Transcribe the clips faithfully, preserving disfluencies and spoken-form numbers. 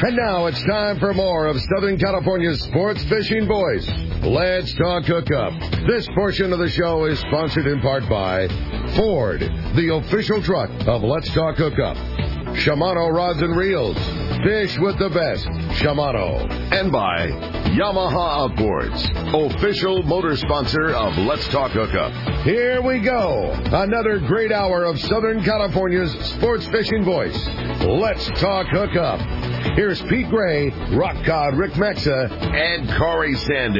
And now it's time for more of Southern California's sports fishing voice. Let's Talk Hookup. This portion of the show is sponsored in part by Ford, the official truck of Let's Talk Hookup. Shimano Rods and Reels. Fish with the best. Shimano. And by Yamaha Outboards, official motor sponsor of Let's Talk Hookup. Here we go. Another great hour of Southern California's sports fishing voice. Let's Talk Hookup. Here's Pete Gray, Rock Cod Rick Mexa, and Corey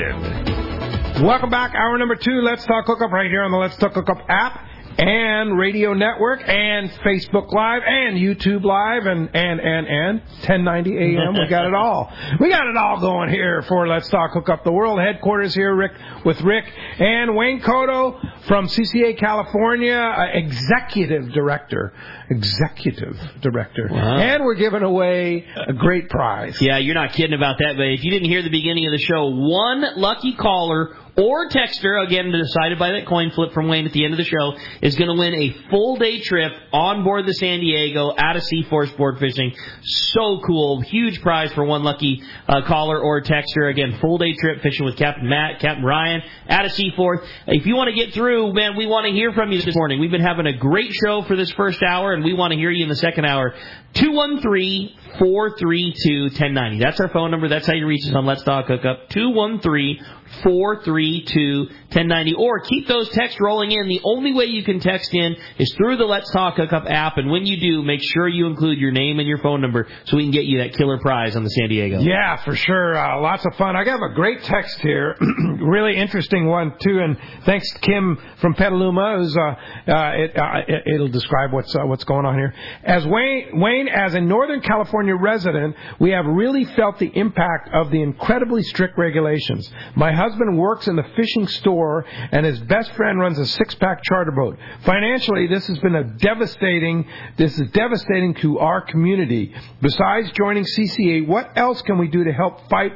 Sandin. Welcome back. Hour number two. Let's Talk Hookup right here on the Let's Talk Hookup app and radio network and Facebook Live and YouTube Live and, and, and, and ten ninety A M. We got it all. We got it all going here for Let's Talk Hookup. The world headquarters here, Rick, with Rick and Wayne Cotto from C C A California, uh, Executive Director. Executive Director. Wow. And we're giving away a great prize. Yeah, you're not kidding about that, but if you didn't hear the beginning of the show, one lucky caller or texter, again, decided by that coin flip from Wayne at the end of the show, is going to win a full-day trip on board the San Diego out of Seaforth Sport Fishing. So cool. Huge prize for one lucky uh, caller or texter. Again, full-day trip fishing with Captain Matt, Captain Ryan, out of Seaforth. If you want to get through, man, we want to hear from you this morning. We've been having a great show for this first hour, and we want to hear you in the second hour. two one three, four three two, one zero nine zero. That's our phone number. That's how you reach us on Let's Talk Hookup. two one three, four three two, one zero nine zero. Or keep those texts rolling in. The only way you can text in is through the Let's Talk Hookup app. And when you do, make sure you include your name and your phone number so we can get you that killer prize on the San Diego. Yeah, for sure. Uh, lots of fun. I got a great text here. Really interesting one, too. And thanks to Kim from Petaluma. Who's, uh, uh, it, uh, it, it'll describe what's uh, what's going on here. As Wayne, Wayne, as a Northern California resident, we have really felt the impact of the incredibly strict regulations. My husband works in the fishing store, and his best friend runs a six-pack charter boat. Financially, this has been a devastating. This is devastating to our community. Besides joining C C A, what else can we do to help fight?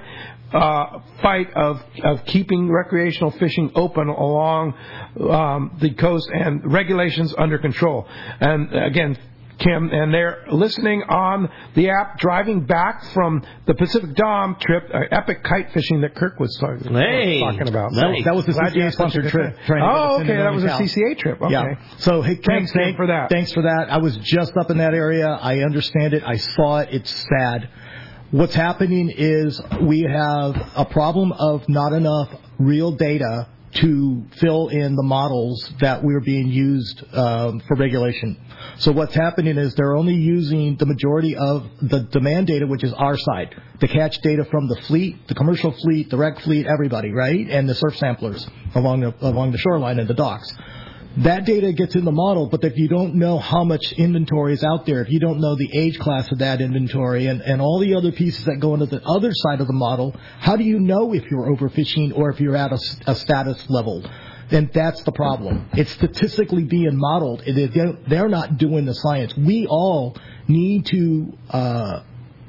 Uh, fight of of keeping recreational fishing open along um, the coast and regulations under control? And again, Kim, and they're listening on the app, driving back from the Pacific Dom trip, uh, epic kite fishing that Kirk was talking, hey, talking about. Nice. That was the C C A-sponsored trip. Oh, okay, that was a C C A trip. Okay. Yeah. So, hey, Kim, thanks, Kim, thanks for that. Thanks for that. I was just up in that area. I understand it. I saw it. It's sad. What's happening is we have a problem of not enough real data to fill in the models that we're being used um, for regulation. So what's happening is they're only using the majority of the demand data, which is our side, the catch data from the fleet, the commercial fleet, the rec fleet, everybody, right, and the surf samplers along the, along the shoreline and the docks. That data gets in the model, but if you don't know how much inventory is out there, if you don't know the age class of that inventory and, and all the other pieces that go into the other side of the model, how do you know if you're overfishing or if you're at a, a status level? Then that's the problem. It's statistically being modeled. They're not doing the science. We all need to uh,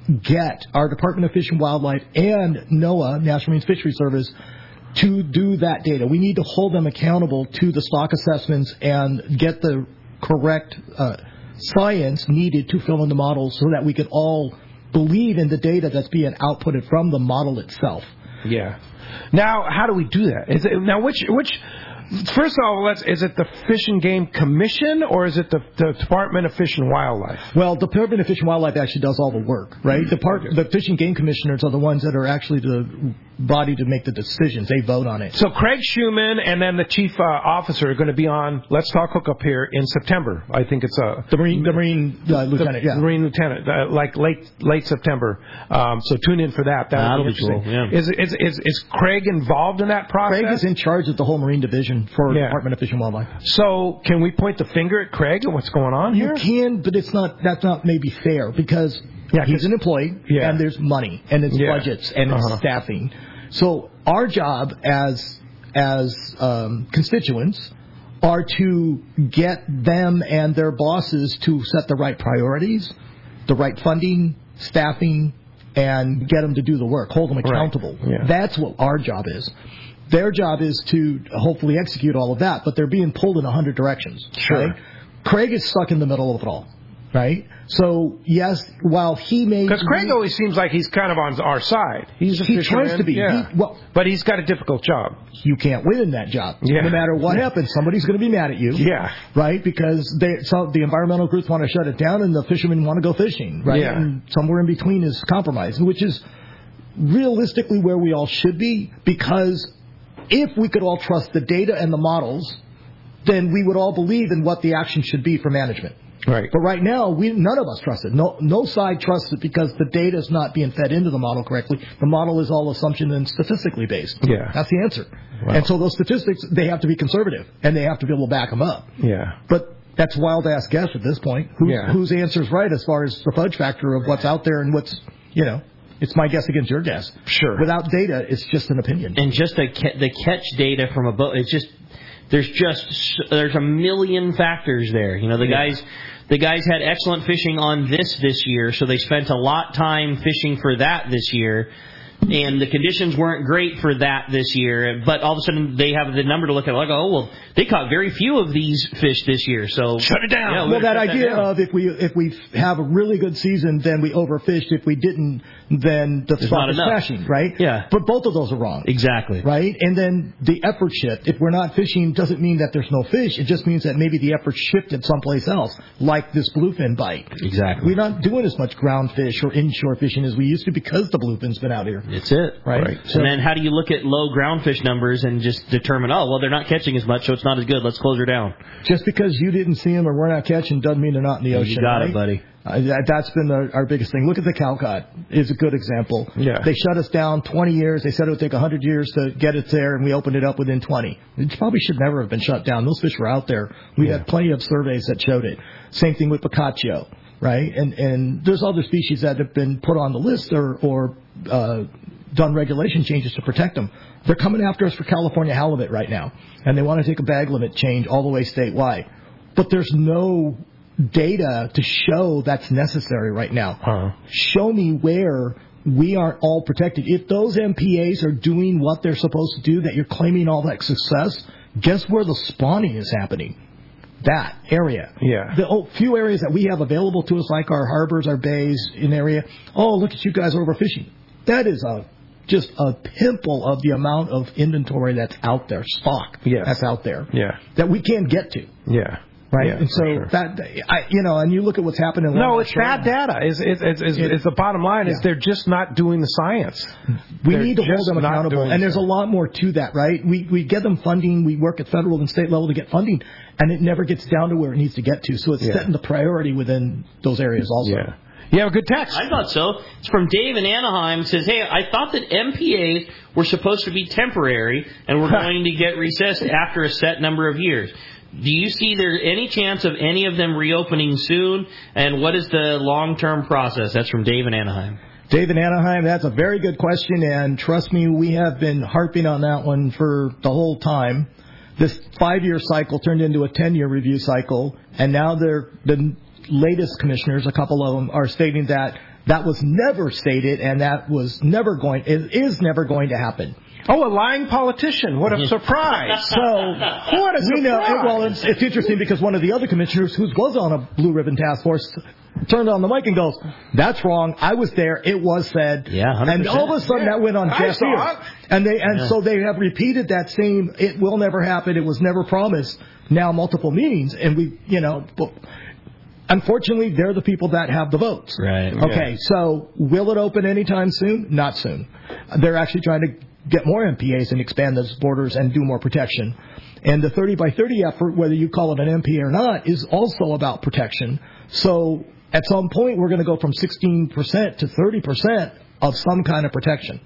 get our Department of Fish and Wildlife and NOAA, National Marine Fisheries Service, to do that data. We need to hold them accountable to the stock assessments and get the correct uh, science needed to fill in the models so that we can all believe in the data that's being outputted from the model itself. Yeah. Now, how do we do that? Is it, now, which which first of all, let's, is it the Fish and Game Commission or is it the, the Department of Fish and Wildlife? Well, the Department of Fish and Wildlife actually does all the work, right? The, part, the Fish and Game Commissioners are the ones that are actually the body to make the decisions. They vote on it. So Craig Schumann and then the chief uh, officer are going to be on Let's Talk Hookup here in September. I think it's a the Marine the Marine uh, lieutenant, the, yeah, the Marine lieutenant, uh, like late late September. Um, so tune in for that. That That'll be be cool. Yeah. Is, is is is Craig involved in that process? Craig is in charge of the whole Marine Division for yeah. the Department of Fish and Wildlife. So can we point the finger at Craig and what's going on here? You can, but it's not. That's not maybe fair because yeah, he's an employee yeah. and there's money and it's yeah. budgets and uh-huh. it's staffing. So our job as as um, constituents are to get them and their bosses to set the right priorities, the right funding, staffing, and get them to do the work, hold them accountable. Right. Yeah. That's what our job is. Their job is to hopefully execute all of that, but they're being pulled in a hundred directions. Sure. Right? Craig is stuck in the middle of it all. right? So, yes, while he may... Because Craig always seems like he's kind of on our side. He's a he fisherman. tries to be. Yeah. He, well, but he's got a difficult job. You can't win in that job. Yeah. No matter what happens, somebody's going to be mad at you. Yeah. Right? Because they, so the environmental groups want to shut it down and the fishermen want to go fishing. Right? Yeah. And somewhere in between is compromise, which is realistically where we all should be, because if we could all trust the data and the models, then we would all believe in what the action should be for management. Right. But right now, we none of us trust it. No, no side trusts it because the data is not being fed into the model correctly. The model is all assumption and statistically based. Yeah. That's the answer. Wow. And so those statistics, they have to be conservative, and they have to be able to back them up. Yeah. But that's wild to ask guess at this point. Who, Yeah. Whose answer is right as far as the fudge factor of what's out there and what's, you know, it's my guess against your guess. Sure. Without data, it's just an opinion. And just the, the catch data from a boat, it's just, there's just, there's a million factors there. You know, the Yeah. guys... The guys had excellent fishing on this this year, so they spent a lot of time fishing for that this year. And the conditions weren't great for that this year, but all of a sudden they have the number to look at, like, oh, well, they caught very few of these fish this year, so... Shut it down. Yeah, well, that shut idea that of if we if we have a really good season, then we overfished. If we didn't, then the There's stock not is enough. crashing, right? Yeah. But both of those are wrong. Exactly. Right? And then the effort shift. If we're not fishing, doesn't mean that there's no fish. It just means that maybe the effort shifted someplace else, like this bluefin bite. Exactly. We're not doing as much ground fish or inshore fishing as we used to because the bluefin's been out here. That's it. Right? Right. So, and then how do you look at low ground fish numbers and just determine, oh, well, they're not catching as much, so it's not as good. Let's close her down. Just because you didn't see them or we're not catching doesn't mean they're not in the ocean. You got right? it, buddy. Uh, that, that's been the, our biggest thing. Look at the Calcott. Is a good example. Yeah. They shut us down twenty years. They said it would take one hundred years to get it there, and we opened it up within twenty. It probably should never have been shut down. Those fish were out there. We Yeah. had plenty of surveys that showed it. Same thing with Picacho, right? And and there's other species that have been put on the list or, or uh, done regulation changes to protect them. They're coming after us for California halibut right now, and they want to take a bag limit change all the way statewide. But there's no data to show that's necessary right now. Huh. Show me where we aren't all protected. If those M P As are doing what they're supposed to do, that you're claiming all that success, guess where the spawning is happening? That area. Yeah. The oh, few areas that we have available to us, like our harbors, our bays, in area. Oh, look at you guys overfishing. That is a just a pimple of the amount of inventory that's out there, stock Yes. that's out there, Yeah. that we can't get to. Yeah. Right, Yeah, and so for sure. that I, you know, and you look at what's happening. No, along it's the bad shore. data. Is is is, is, It- is the bottom line? Is yeah. they're just not doing the science. We They're need to hold just them not accountable, doing and there's so. a lot more to that, right? We we get them funding. We work at federal and state level to get funding, and it never gets down to where it needs to get to. So it's Yeah. setting the priority within those areas also. Yeah. You have a good text. I thought so. It's from Dave in Anaheim. It says, hey, I thought that M P As were supposed to be temporary and were going to get recessed after a set number of years. Do you see there any chance of any of them reopening soon? And what is the long-term process? That's from Dave in Anaheim. Dave in Anaheim, that's a very good question, and trust me, we have been harping on that one for the whole time. This five-year cycle turned into a ten-year review cycle, and now they're the latest commissioners, a couple of them, are stating that that was never stated and that was never going, it is never going to happen. Oh, a lying politician. What a surprise. So, What a we know, surprise. well, it's, it's interesting because one of the other commissioners who was on a Blue Ribbon Task Force turned on the mic and goes, that's wrong. I was there. It was said. Yeah, one hundred percent. And all of a sudden Yeah, that went on I deaf saw ears. it. And they, and Yeah. so they have repeated that same, it will never happen. It was never promised. Now multiple meetings. And we, you know, but unfortunately, they're the people that have the votes. Right. Okay, so will it open anytime soon? Not soon. They're actually trying to get more M P As and expand those borders and do more protection. And the thirty by thirty effort, whether you call it an M P A or not, is also about protection. So at some point, we're going to go from sixteen percent to thirty percent of some kind of protection.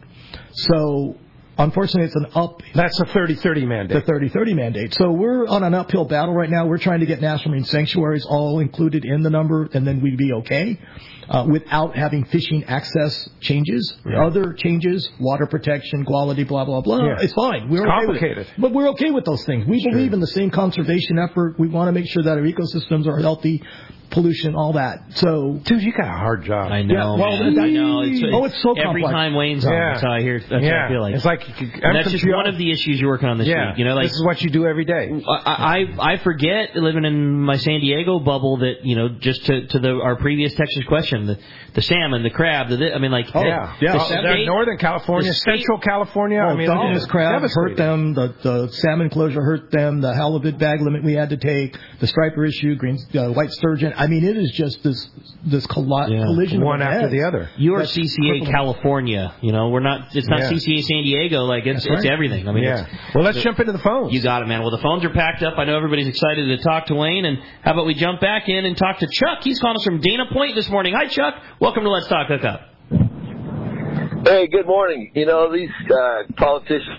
So unfortunately, it's an up. That's a thirty thirty The mandate. thirty thirty mandate. So we're on an uphill battle right now. We're trying to get national marine sanctuaries all included in the number, and then we'd be okay uh, without having fishing access changes, Yeah. other changes, water protection, quality, blah, blah, blah. Yeah. It's fine. We're It's okay with it. complicated. But we're okay with those things. We Sure. believe in the same conservation effort. We want to make sure that our ecosystems are healthy. pollution, all that. So, dude, you got a hard job. I know. Yeah, well, man. that, I know. It's, oh, it's so every complex. time Wayne's on, Yeah. that's how I hear. That's yeah. how I feel like. It's like and that's just one of the issues you're working on this yeah. week. You know, like this is what you do every day. I, I I forget living in my San Diego bubble that you know just to to the our previous Texas question the the salmon the crab the I mean like oh, yeah the, yeah the oh, state, Northern California the state, Central California oh, I mean Dungeness crab hurt them, the the salmon closure hurt them, the halibut bag limit we had to take, the striper issue, green uh, white sturgeon. I mean, it is just this this colli- yeah. collision one of after heads. the other. You're C C A California, you know. We're not. It's not yeah. C C A San Diego. Like it's That's it's right. everything. I mean, yeah. it's, Well, let's the, jump into the phones. You got it, man. Well, the phones are packed up. I know everybody's excited to talk to Wayne. And how about we jump back in and talk to Chuck? He's calling us from Dana Point this morning. Hi, Chuck. Welcome to Let's Talk Hookup. Hey, good morning. You know, these uh, politicians,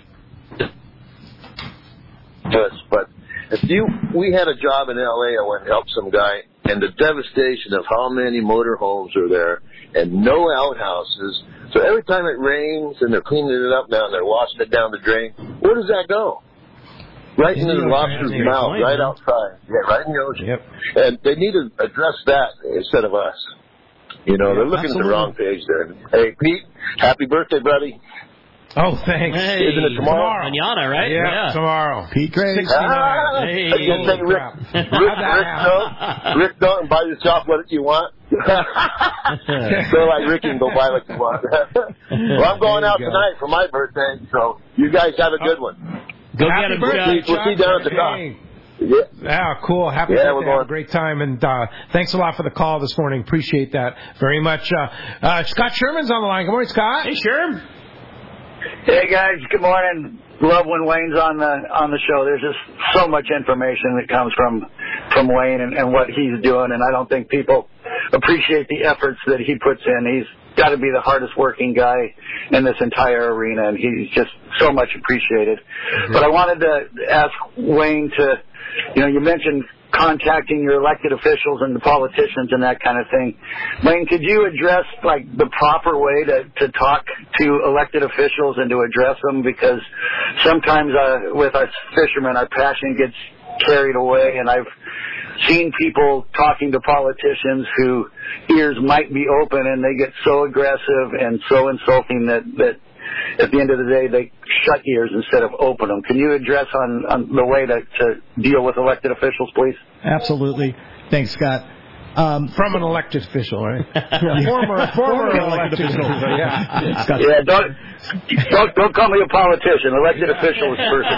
but if you, we had a job in L A, I went and helped some guy, and the devastation of how many motorhomes are there and no outhouses. So every time it rains and they're cleaning it up now and they're washing it down the drain, where does that go? Right into the lobster's mouth, point, right man. outside. Yeah, right in the ocean. Yep. And they need to address that instead of us. You know, Yeah, they're looking absolutely. at the wrong page there. Hey, Pete, happy birthday, buddy. Oh, thanks. Hey, Isn't it tomorrow? Manana, right? Yeah, tomorrow. Pete Gray. Ah, Hey. are you going to take Rick, crap. Rick, How'd that Rick, don't, Rick don't and buy yourself what you want? Go like Ricky and go buy what you want. Well, I'm going out go. tonight for my birthday, so you guys have a good one. Go Happy get him, birthday, Chuck. We'll see you down at the dock. Hey. Yeah. Yeah, cool. Happy Yeah, birthday. we're Have a going. great time. And uh, thanks a lot for the call this morning. Appreciate that very much. Uh, uh, Scott Sherman's on the line. Good morning, Scott. Hey, sure. Hey guys, good morning. Love when Wayne's on the on the show. There's just so much information that comes from from Wayne and, and what he's doing, and I don't think people appreciate the efforts that he puts in. He's got to be the hardest working guy in this entire arena, and he's just so much appreciated. Mm-hmm. But I wanted to ask Wayne to, you know, you mentioned contacting your elected officials and the politicians and that kind of thing. Wayne, could you address like the proper way to, to talk to elected officials and to address them? Because sometimes uh, with us fishermen, our passion gets carried away, and I've seen people talking to politicians who ears might be open and they get so aggressive and so insulting that, that at the end of the day, they shut ears instead of open them. Can you address on, on the way to, to deal with elected officials, please? Absolutely. Thanks, Scott. Um, From an elected official, right? Yeah. former, former Former elected elected official. official. Yeah. Scott, Yeah, don't, don't, don't call me a politician. Elected official is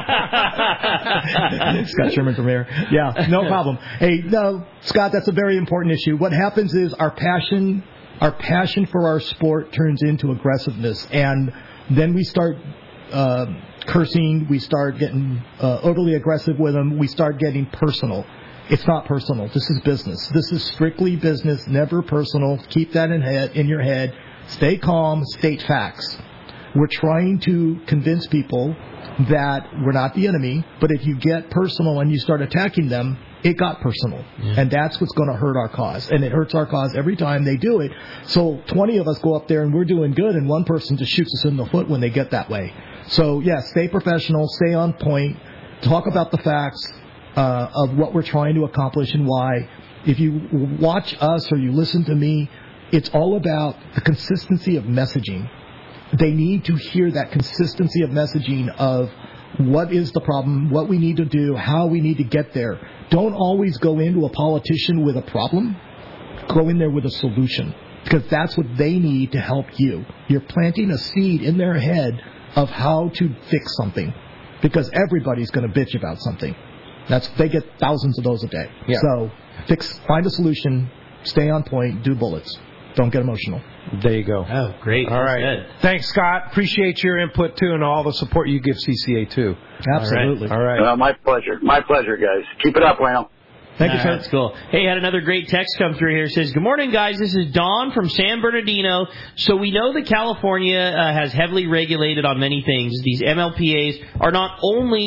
person. Scott Sherman from here. Yeah, no problem. Hey, no, Scott, that's a very important issue. What happens is our passion, our passion for our sport turns into aggressiveness, and then we start uh, cursing. We start getting uh, overly aggressive with them. We start getting personal. It's not personal. This is business. This is strictly business, never personal. Keep that in head in your head. Stay calm. State facts. We're trying to convince people that we're not the enemy, but if you get personal and you start attacking them, it got personal. Yeah. And that's what's going to hurt our cause. And it hurts our cause every time they do it. So twenty of us go up there and we're doing good, and one person just shoots us in the foot when they get that way. So, yeah, stay professional, stay on point, talk about the facts uh, of what we're trying to accomplish and why. If you watch us or you listen to me, it's all about the consistency of messaging. They need to hear that consistency of messaging of what is the problem, what we need to do, how we need to get there. Don't always go into a politician with a problem. Go in there with a solution, because that's what they need to help you. You're planting a seed in their head of how to fix something, because everybody's going to bitch about something. That's they get thousands of those a day. Yeah. So fix, find a solution, stay on point, do bullets. Don't get emotional. There you go. Oh, great. All right. Good. Thanks, Scott. Appreciate your input, too, and all the support you give C C A, too. Absolutely. All right. Uh, my pleasure. My pleasure, guys. Keep it up, Wayne. Thank you, Uh, sir. That's cool. Hey, had another great text come through here. It says, good morning, guys. This is Don from San Bernardino. So we know that California uh, has heavily regulated on many things. These M L P As are not only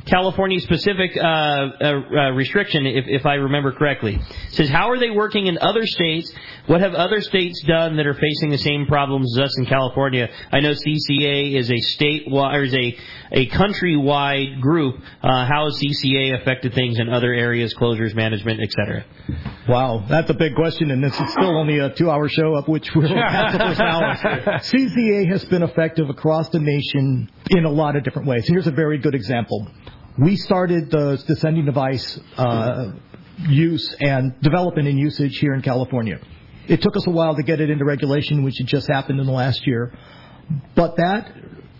California-specific uh, uh, uh, restriction, if, if I remember correctly. It says, how are they working in other states? What have other states done that are facing the same problems as us in California? I know C C A is a statewide, or is a, a countrywide group. Uh, how has C C A affected things in other areas, closures, management, et cetera? Wow, that's a big question, and this is still only a two-hour show, of which we're past the first hour. C C A has been effective across the nation in a lot of different ways. Here's a very good example. We started the descending device uh, use and development and usage here in California. It took us a while to get it into regulation, which had just happened in the last year. But that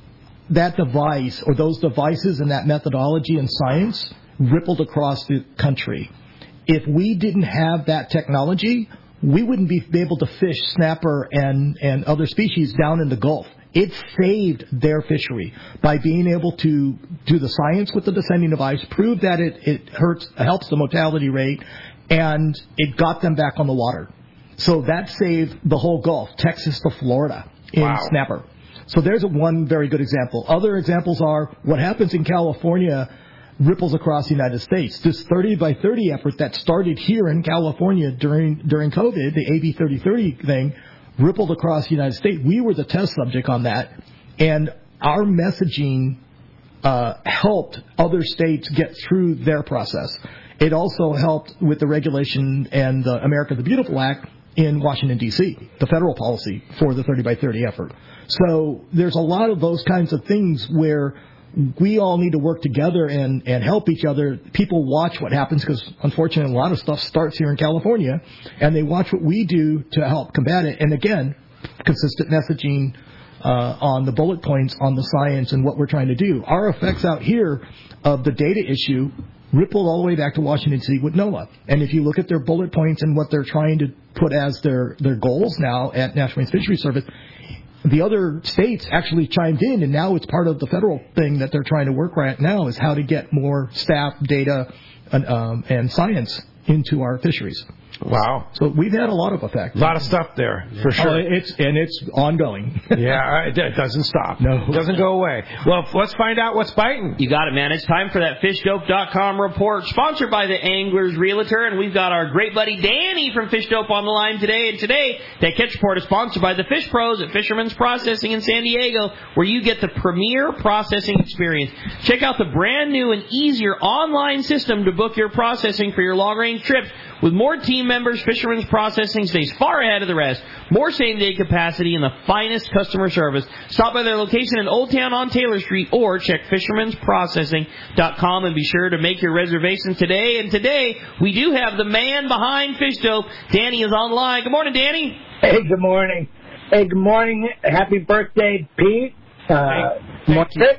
that device, or those devices and that methodology and science, rippled across the country. If we didn't have that technology, we wouldn't be able to fish snapper and, and other species down in the Gulf. It saved their fishery by being able to do the science with the descending device, prove that it, it hurts, helps the mortality rate, and it got them back on the water. So that saved the whole Gulf, Texas to Florida, in wow. snapper. So there's one very good example. Other examples are what happens in California ripples across the United States. This thirty by thirty effort that started here in California during during COVID, the A B thirty thirty thing, rippled across the United States. We were the test subject on that, and our messaging uh, helped other states get through their process. It also helped with the regulation and the America the Beautiful Act in Washington, D C, the federal policy for the thirty by thirty effort. So there's a lot of those kinds of things where we all need to work together and, and help each other. People watch what happens because, unfortunately, a lot of stuff starts here in California, and they watch what we do to help combat it. And, again, consistent messaging uh, on the bullet points on the science and what we're trying to do. Our effects out here of the data issue rippled all the way back to Washington, D C with NOAA. And if you look at their bullet points and what they're trying to put as their, their goals now at National Marine Fisheries Service, the other states actually chimed in, and now it's part of the federal thing that they're trying to work right now is how to get more staff, data, and, um, and science into our fisheries. Wow. So we've had a lot of effect. A lot of stuff there, for sure. Oh, it's, and it's ongoing. Yeah, it, it doesn't stop. No. It doesn't go away. Well, let's find out what's biting. You got it, man. It's time for that fish dope dot com report, sponsored by the Anglers Realtor, and we've got our great buddy Danny from Fish Dope on the line today. And today, that Catch Report is sponsored by the Fish Pros at Fisherman's Processing in San Diego, where you get the premier processing experience. Check out the brand new and easier online system to book your processing for your long-range trips. With more team members, Fisherman's Processing stays far ahead of the rest. More same-day capacity and the finest customer service. Stop by their location in Old Town on Taylor Street or check fishermans processing dot com and be sure to make your reservations today. And today, we do have the man behind Fish Dope. Danny is online. Good morning, Danny. Hey, good morning. Hey, good morning. Happy birthday, Pete. Uh, Thank, thank you.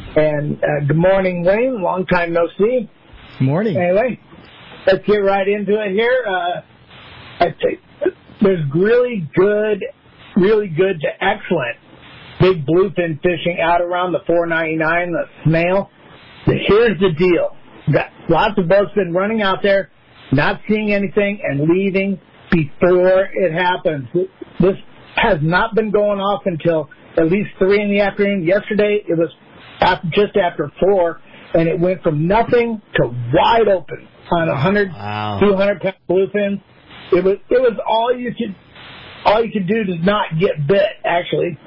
And uh, good morning, Wayne. Long time no see. Good morning. Anyway. Let's get right into it here. Uh, I'd say there's really good, really good to excellent big bluefin fishing out around the four ninety-nine, the snail. Here's the deal. Got lots of boats been running out there, not seeing anything, and leaving before it happens. This has not been going off until at least three in the afternoon. Yesterday, it was after, just after four, and it went from nothing to wide open. On a hundred, wow. two hundred pound bluefin, it was it was all you could all you could do to not get bit. Actually,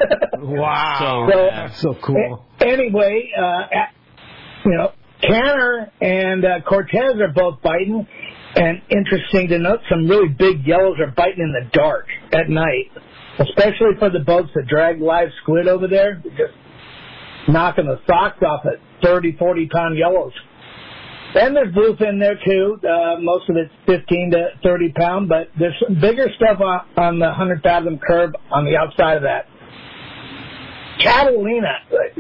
wow, so, that's so cool. A- anyway, uh, at, you know, Canner and uh, Cortez are both biting, and interesting to note, some really big yellows are biting in the dark at night, especially for the boats that drag live squid over there. They're just knocking the socks off at thirty, forty pound yellows. And there's bluefin there, too. Uh, most of it's fifteen to thirty pound, but there's some bigger stuff on, on the one hundred fathom curve on the outside of that. Catalina,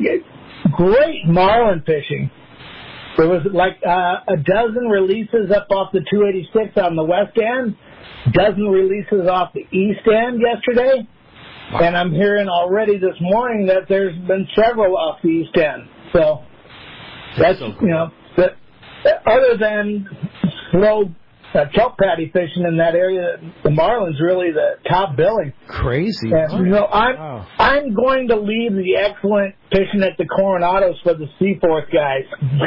great marlin fishing. There was like uh, a dozen releases up off the two eighty-six on the west end, dozen releases off the east end yesterday, wow. And I'm hearing already this morning that there's been several off the east end. So that's, that's so cool. You know, the, other than slow uh, kelp patty fishing in that area. The marlin's really the top billing. Crazy. And, you know, I'm wow. I'm going to leave the excellent fishing at the Coronados for the Seaforth guys.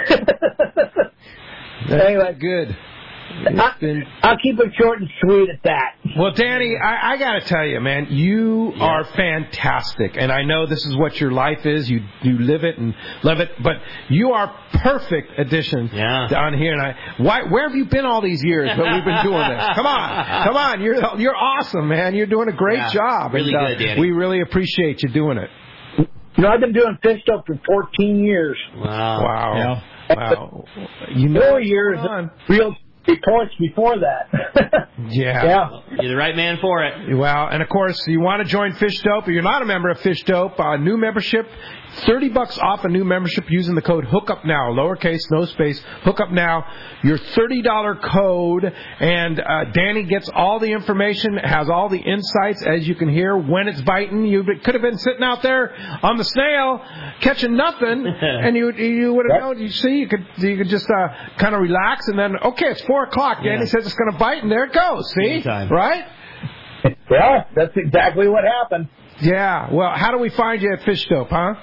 That's anyway, good. I, been... I'll keep it short and sweet at that. Well, Danny, I, I got to tell you, man, you yeah. are fantastic, and I know this is what your life is. You you live it and love it, but you are perfect addition yeah. down here. And I, why, where have you been all these years? But we've been doing this. Come on, come on, you're you're awesome, man. You're doing a great yeah, job. Really and, uh, good, Danny. We really appreciate you doing it. You know, I've been doing fish dope for fourteen years. Wow. Wow. Yeah. Wow. You know, four years of real reports before that. yeah. Yeah. You're the right man for it. Well, and of course, you want to join Fish Dope, or you're not a member of Fish Dope, uh, new membership, thirty bucks off a new membership using the code HOOKUPNOW, lowercase, no space, HOOKUPNOW, your thirty dollars code, and uh, Danny gets all the information, has all the insights, as you can hear, when it's biting. You could have been sitting out there on the snail, catching nothing, and you you would have known. You see, you could you could just uh, kind of relax, and then, okay, it's four o'clock. Danny yeah. says it's going to bite, and there it goes. See? Anytime. Right? Yeah, that's exactly what happened. Yeah. Well, how do we find you at Fish Dope, huh?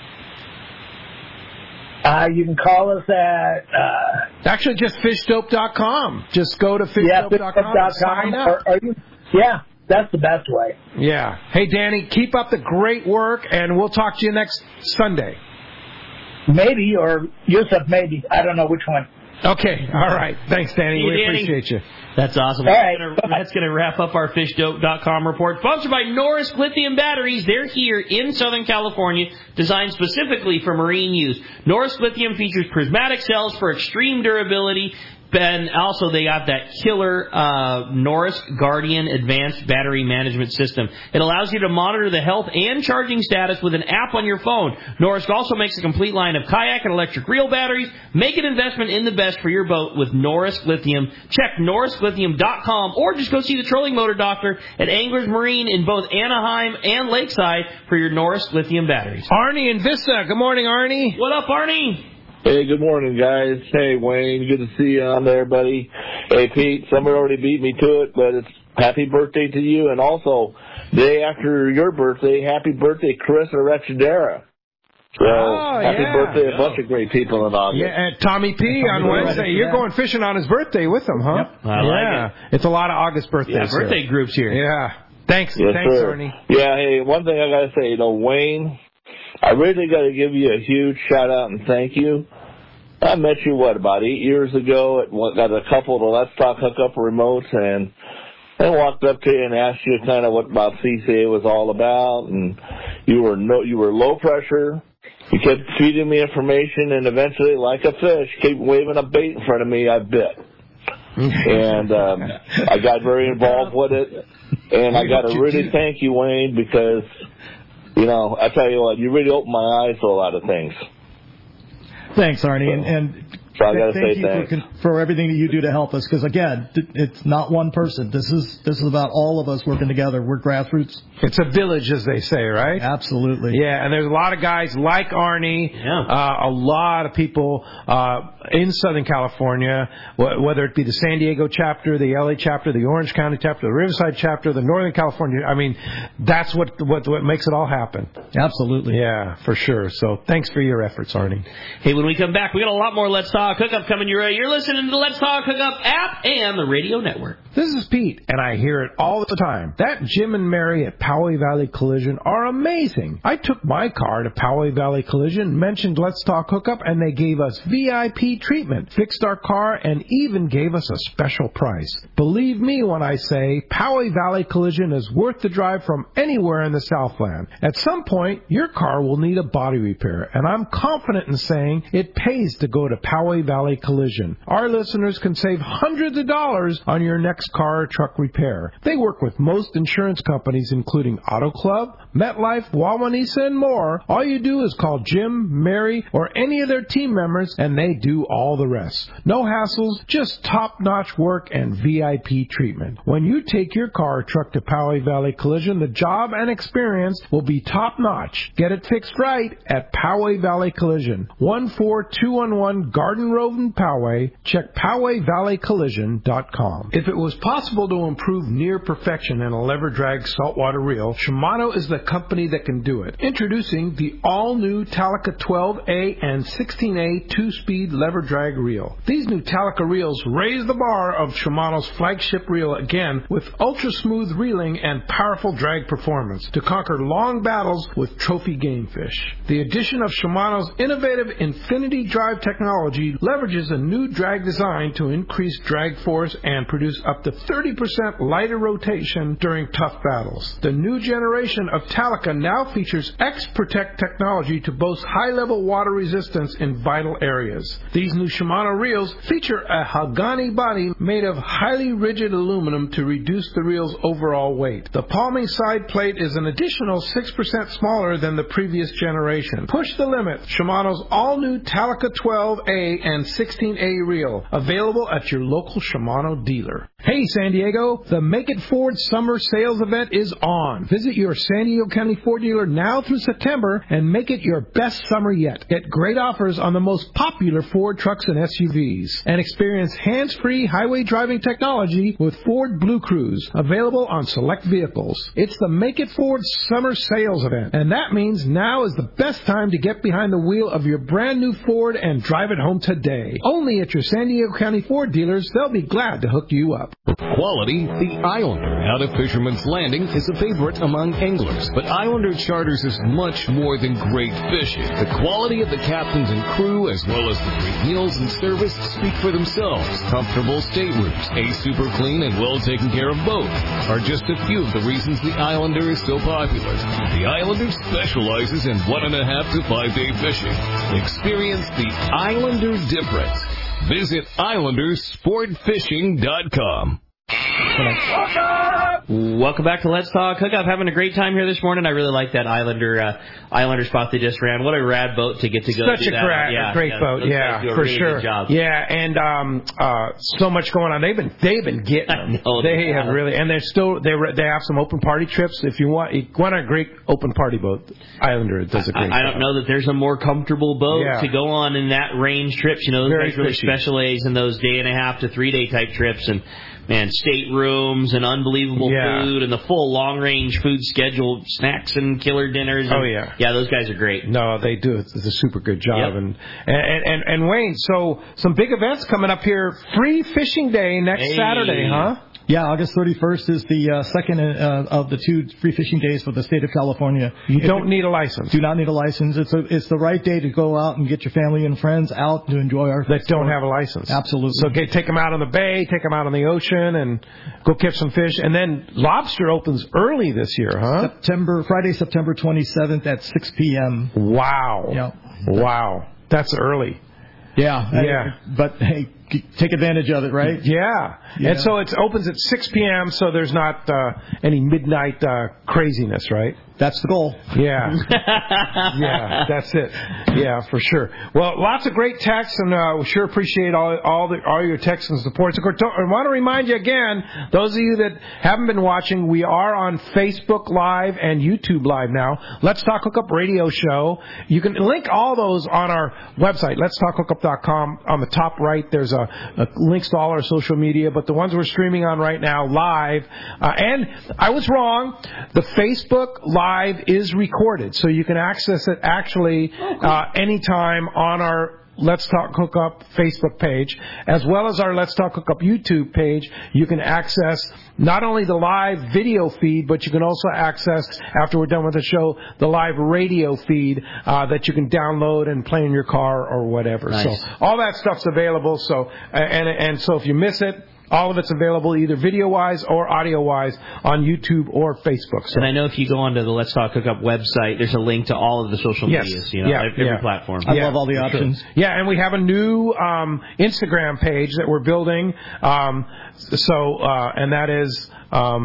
Uh, you can call us at... Uh, Actually, just fish dope dot com. Just go to fish dope dot com yeah, and sign up. Are, are you, yeah, that's the best way. Yeah. Hey, Danny, keep up the great work, and we'll talk to you next Sunday. Maybe, or Yusuf, maybe. I don't know which one. Okay. All right. Thanks, Danny. You, we Danny. appreciate you. That's awesome. All right. That's going to wrap up our fish dope dot com report. Sponsored by Norris Lithium Batteries. They're here in Southern California, designed specifically for marine use. Norris Lithium features prismatic cells for extreme durability. And also they got that killer uh, Norris Guardian Advanced Battery Management System. It allows you to monitor the health and charging status with an app on your phone. Norris also makes a complete line of kayak and electric reel batteries. Make an investment in the best for your boat with Norris Lithium. Check norris lithium dot com or just go see the trolling motor doctor at Anglers Marine in both Anaheim and Lakeside for your Norris Lithium batteries. Arnie in Vista. Good morning, Arnie. What up, Arnie? Hey, good morning, guys. Hey, Wayne, good to see you on there, buddy. Hey, Pete, somebody already beat me to it, but it's happy birthday to you. And also, day after your birthday, happy birthday, Chris Arachidera. So, oh, happy yeah. birthday to a bunch of great people in August. Yeah, and Tommy P on Wednesday. You're going fishing on his birthday with him, huh? Yep. I like yeah. it. It's a lot of August birthdays. Yeah, birthday here. groups here. Yeah. Thanks, yes, thanks, sir. Arnie. Yeah, hey, one thing I got to say, you know, Wayne, I really got to give you a huge shout-out and thank you. I met you, what, about eight years ago. At, got a couple of the Let's Talk Hookup remotes, and I walked up to you and asked you kind of what about C C A was all about, and you were no, you were low pressure. You kept feeding me information, and eventually, like a fish, kept waving a bait in front of me, I bit. and um, I got very involved with it, and I got to really thank you, Wayne, because, you know, I tell you what, you really opened my eyes to a lot of things. Thanks, Arnie, and, and so I gotta thank say you thanks. For, for everything that you do to help us. Because again, it's not one person. This is this is about all of us working together. We're grassroots. It's a village, as they say, right? Absolutely. Yeah, and there's a lot of guys like Arnie. Yeah. Uh, a lot of people uh, in Southern California, wh- whether it be the San Diego chapter, the L A chapter, the Orange County chapter, the Riverside chapter, the Northern California. I mean, that's what what what makes it all happen. Absolutely. Yeah, for sure. So thanks for your efforts, Arnie. Hey, when we come back, we got a lot more Let's Talk Hookup coming your way. You're listening to the Let's Talk Hookup app and the radio network. This is Pete, and I hear it all the time. That Jim and Mary at Poway Valley Collision are amazing. I took my car to Poway Valley Collision, mentioned Let's Talk Hookup, and they gave us V I P treatment, fixed our car, and even gave us a special price. Believe me when I say Poway Valley Collision is worth the drive from anywhere in the Southland. At some point, your car will need a body repair, and I'm confident in saying it pays to go to Poway Valley Collision. Our listeners can save hundreds of dollars on your next car or truck repair. They work with most insurance companies, including Auto Club, MetLife, Wawanesa, and more. All you do is call Jim, Mary, or any of their team members, and they do all the rest. No hassles, just top-notch work and V I P treatment. When you take your car or truck to Poway Valley Collision, the job and experience will be top-notch. Get it fixed right at Poway Valley Collision. one four two one one Garden Gordon Road in Poway, check Poway Valley Collision dot com. If it was possible to improve near perfection in a lever drag saltwater reel, Shimano is the company that can do it. Introducing the all-new Talica twelve A and sixteen A two-speed lever drag reel. These new Talica reels raise the bar of Shimano's flagship reel again with ultra-smooth reeling and powerful drag performance to conquer long battles with trophy game fish. The addition of Shimano's innovative Infinity Drive technology leverages a new drag design to increase drag force and produce up to thirty percent lighter rotation during tough battles. The new generation of Talica now features X-Protect technology to boast high-level water resistance in vital areas. These new Shimano reels feature a Hagani body made of highly rigid aluminum to reduce the reel's overall weight. The palming side plate is an additional six percent smaller than the previous generation. Push the limit. Shimano's all-new Talica twelve A and sixteen A reel, available at your local Shimano dealer. Hey San Diego, the Make It Ford Summer Sales Event is on. Visit your San Diego County Ford dealer now through September and make it your best summer yet. Get great offers on the most popular Ford trucks and S U Vs. And experience hands-free highway driving technology with Ford Blue Cruise, available on select vehicles. It's the Make It Ford Summer Sales Event, and that means now is the best time to get behind the wheel of your brand new Ford and drive it home today. Only at your San Diego County Ford dealers. They'll be glad to hook you up. Quality, the Islander out of Fisherman's Landing is a favorite among anglers, but Islander Charters is much more than great fishing. The quality of the captains and crew, as well as the great meals and service, speak for themselves. Comfortable staterooms, a super clean and well taken care of boat are just a few of the reasons the Islander is so popular. The Islander specializes in one and a half to five day fishing. Experience the Islander difference. Visit Islander Sport Fishing dot com. Welcome back to Let's Talk Hookup. Having a great time here this morning. I really like that Islander uh, Islander spot they just ran. What a rad boat to get to go. Such do a that. great, yeah, great yeah, boat. Yeah, for really sure. Yeah, and um, uh, so much going on. They've been they've been getting them. know, they have yeah. really, and they're still they they have some open party trips. If you want, you want a great open party boat, Islander does a great. I, I job. don't know that there's a more comfortable boat yeah. to go on in that range trips. You know, those Very guys really fishy. specialize in those day and a half to three day type trips and. Man, staterooms and unbelievable yeah. food and the full long-range food schedule, snacks and killer dinners. And, oh, yeah. Yeah, those guys are great. No, they do. It's a super good job. Yep. And, and, and, and Wayne, so some big events coming up here. Free Fishing Day next hey. Saturday, huh? Yeah, August thirty-first is the uh, second uh, of the two free fishing days for the state of California. You if don't need a license. Do not need a license. It's a, it's the right day to go out and get your family and friends out to enjoy our that don't have a license. Absolutely. So okay, take them out on the bay, take them out on the ocean, and go catch some fish. And then lobster opens early this year, huh? September Friday, September twenty-seventh at six p.m. Wow. Yeah. Wow. That's early. Yeah. Yeah. I, but hey, take advantage of it, right? Yeah. yeah. And so it opens at six p.m., so there's not uh, any midnight uh, craziness, right? That's the goal. Yeah. yeah, that's it. Yeah, for sure. Well, lots of great texts, and uh, we sure appreciate all all, the, all your texts and supports. Of course, I want to remind you again, those of you that haven't been watching, we are on Facebook Live and YouTube Live now. Let's Talk Hookup Radio Show. You can link all those on our website, lets talk hookup dot com. On the top right, there's a, a links to all our social media, but the ones we're streaming on right now live. Uh, and I was wrong. The Facebook Live is recorded, so you can access it actually uh, anytime on our Let's Talk Hookup Facebook page, as well as our Let's Talk Hookup YouTube page. You can access not only the live video feed, but you can also access, after we're done with the show, the live radio feed uh, that you can download and play in your car or whatever. Nice. So all that stuff's available. So and and so if you miss it, all of it's available either video-wise or audio-wise on YouTube or Facebook. So. And I know if you go onto the Let's Talk Hookup website, there's a link to all of the social yes. medias, you know, yeah. every yeah. platform. I yeah, love all the options. Sure. Yeah, and we have a new um, Instagram page that we're building. Um, so, uh, and that is... Um,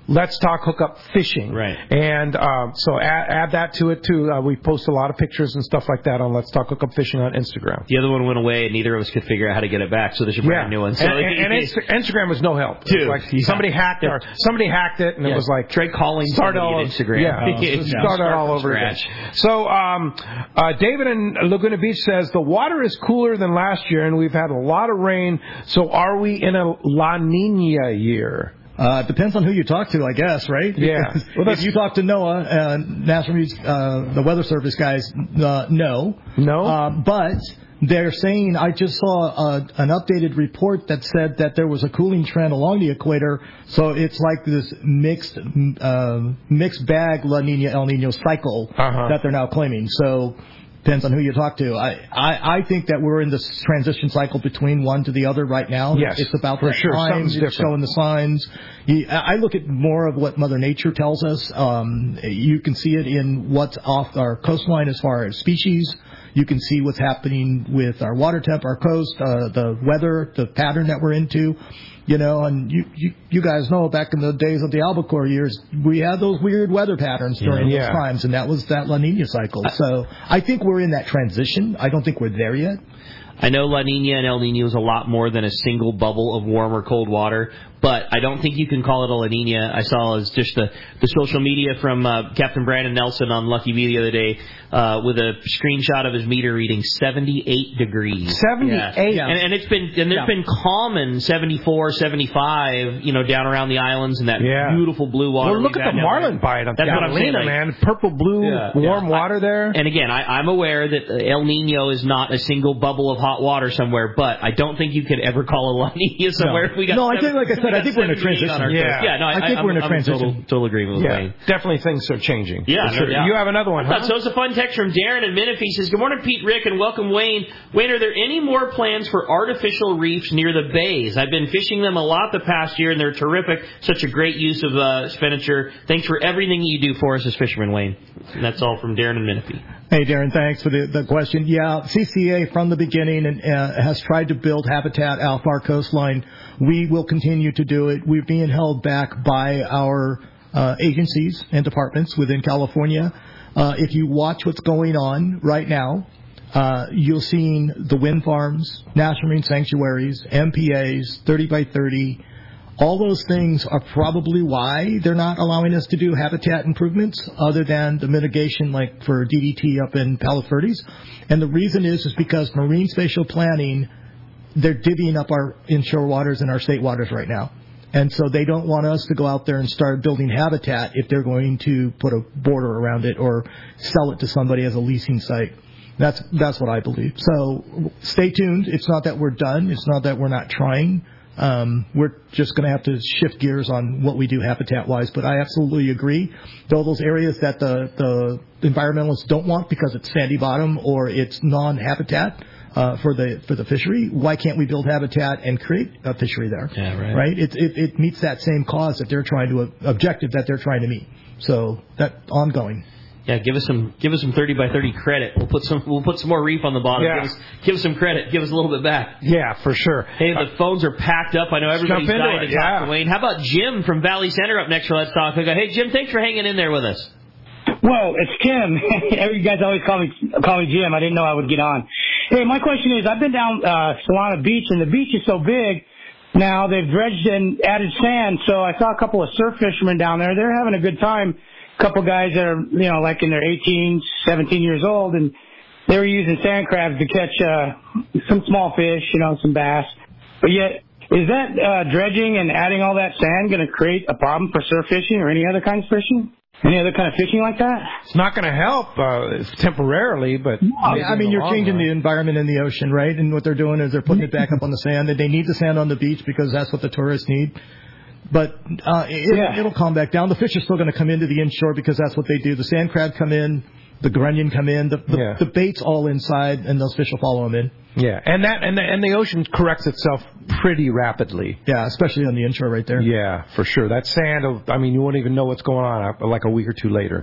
Let's Talk Hookup Fishing. Right. And um, so add, add that to it, too. Uh, we post a lot of pictures and stuff like that on Let's Talk Hookup Fishing on Instagram. The other one went away, and neither of us could figure out how to get it back, so there's a brand yeah. new one. So and and, and Insta- Instagram was no help. Dude, like yeah. somebody hacked our, somebody hacked it, and yeah. it was like try calling start somebody all at Instagram. Yeah, yeah. start it all over again. So um, uh, David in Laguna Beach says the water is cooler than last year, and we've had a lot of rain. So are we in a La Nina year? Uh, it depends on who you talk to, I guess, right? Yeah. Well, if you talk to NOAA, uh, National uh, the Weather Service guys, uh, no. No? Um, but they're saying, I just saw a, an updated report that said that there was a cooling trend along the equator, so it's like this mixed uh, mixed bag La Nina, El Nino cycle uh-huh. that they're now claiming. So depends on who you talk to. I, I, I think that we're in this transition cycle between one to the other right now. Yes, it's about for that sure. time. Something's It's different. showing the signs. You, I look at more of what Mother Nature tells us. Um, you can see it in what's off our coastline as far as species. You can see what's happening with our water temp, our coast, uh, the weather, the pattern that we're into. You know, and you, you you guys know back in the days of the albacore years, we had those weird weather patterns during yeah. those times, and that was that La Nina cycle. So I think we're in that transition. I don't think we're there yet. I know La Nina and El Nino is a lot more than a single bubble of warm or cold water, but I don't think you can call it a La Nina. I saw as just the, the social media from uh, Captain Brandon Nelson on Lucky V the other day uh, with a screenshot of his meter reading seventy-eight degrees. seventy-eight? Yeah. And, and it's been and there's yeah. been common seventy-four, seventy-five, you know, down around the islands and that yeah. beautiful blue water. Well, look at the marlin bite up That's there. what I'm saying, like, man. Purple, blue, yeah, warm yeah. water there. And again, I, I'm aware that El Nino is not a single bubble of hot water somewhere, but I don't think you could ever call it La Nina somewhere. No, we got no seven, I think, like I said, I think we're in a transition. Yeah, yeah, no, I, I think I, we're in a I'm, transition. I'm in total, total agreement with yeah, Wayne. definitely things are changing. Yeah, sure. no doubt. You have another one, huh? So it's a fun text from Darren in Menifee. He says, good morning, Pete, Rick, and welcome, Wayne. Wayne, are there any more plans for artificial reefs near the bays? I've been fishing them a lot the past year, and they're terrific. Such a great use of uh, expenditure. Thanks for everything you do for us as fishermen, Wayne. And that's all from Darren in Menifee. Hey, Darren, thanks for the, the question. Yeah, C C A from the beginning and, uh, has tried to build habitat off our coastline. We will continue to do it. We're being held back by our uh, agencies and departments within California. Uh, if you watch what's going on right now, uh, you'll see the wind farms, national marine sanctuaries, M P As, thirty by thirty. All those things are probably why they're not allowing us to do habitat improvements other than the mitigation like for D D T up in Palos Verdes. And the reason is is because marine spatial planning, they're divvying up our inshore waters and our state waters right now. And so they don't want us to go out there and start building habitat if they're going to put a border around it or sell it to somebody as a leasing site. That's that's what I believe. So stay tuned. It's not that we're done. It's not that we're not trying. Um, we're just going to have to shift gears on what we do habitat-wise. But I absolutely agree. Though those areas that the, the environmentalists don't want because it's sandy bottom or it's non-habitat uh, for the for the fishery, why can't we build habitat and create a fishery there? Yeah, right. Right? It, it, it meets that same cause that they're trying to, objective that they're trying to meet. So that ongoing. Yeah, give us some give us some thirty by thirty credit. We'll put some we'll put some more reef on the bottom. Yeah. Give us give us some credit. Give us a little bit back. Yeah, for sure. Hey, the uh, phones are packed up. I know everybody's dying it, to yeah. talk to Wayne. How about Jim from Valley Center up next for Let's Talk? Hey, Jim, thanks for hanging in there with us. Whoa, it's Kim. You guys always call me call me Jim. I didn't know I would get on. Hey, my question is, I've been down uh, Solana Beach, and the beach is so big now they've dredged and added sand. So I saw a couple of surf fishermen down there. They're having a good time. A couple guys that are, you know, like in their eighteen, seventeen years old, and they were using sand crabs to catch uh, some small fish, you know, some bass. But yet, is that uh, dredging and adding all that sand going to create a problem for surf fishing or any other kind of fishing? Any other kind of fishing like that? It's not going to help uh, temporarily, but... I mean, I mean you're changing the environment in the ocean, right? And what they're doing is they're putting it back up on the sand. They need the sand on the beach because that's what the tourists need. But uh, it, yeah. it'll calm back down. The fish are still going to come into the inshore because that's what they do. The sand crab come in, the grunion come in, the, the, yeah. the bait's all inside, and those fish will follow them in. Yeah, and that and the, and the ocean corrects itself pretty rapidly. Yeah, especially on the inshore right there. Yeah, for sure. That sand, I mean, you won't even know what's going on like a week or two later.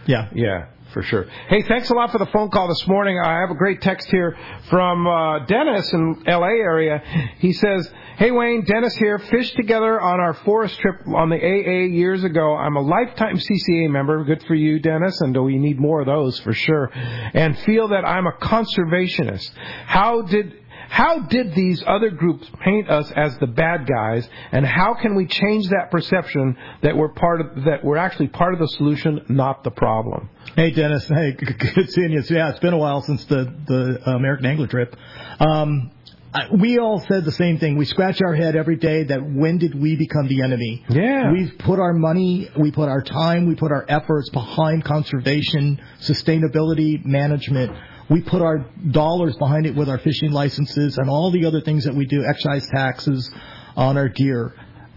Yeah. Yeah. For sure. Hey, thanks a lot for the phone call this morning. I have a great text here from uh, Dennis in L A area. He says, "Hey, Wayne, Dennis here. Fished together on our forest trip on the A A years ago. I'm a lifetime C C A member. Good for you, Dennis, and we need more of those for sure. And feel that I'm a conservationist. How did... How did these other groups paint us as the bad guys, and how can we change that perception that we're part of, that we're actually part of the solution, not the problem?" Hey, Dennis. Hey, good seeing you. Yeah, it's been a while since the the American Angler trip. Um, we all said the same thing. We scratch our head every day that when did we become the enemy? Yeah. We've put our money, we put our time, we put our efforts behind conservation, sustainability, management. We put our dollars behind it with our fishing licenses and all the other things that we do, excise taxes on our gear.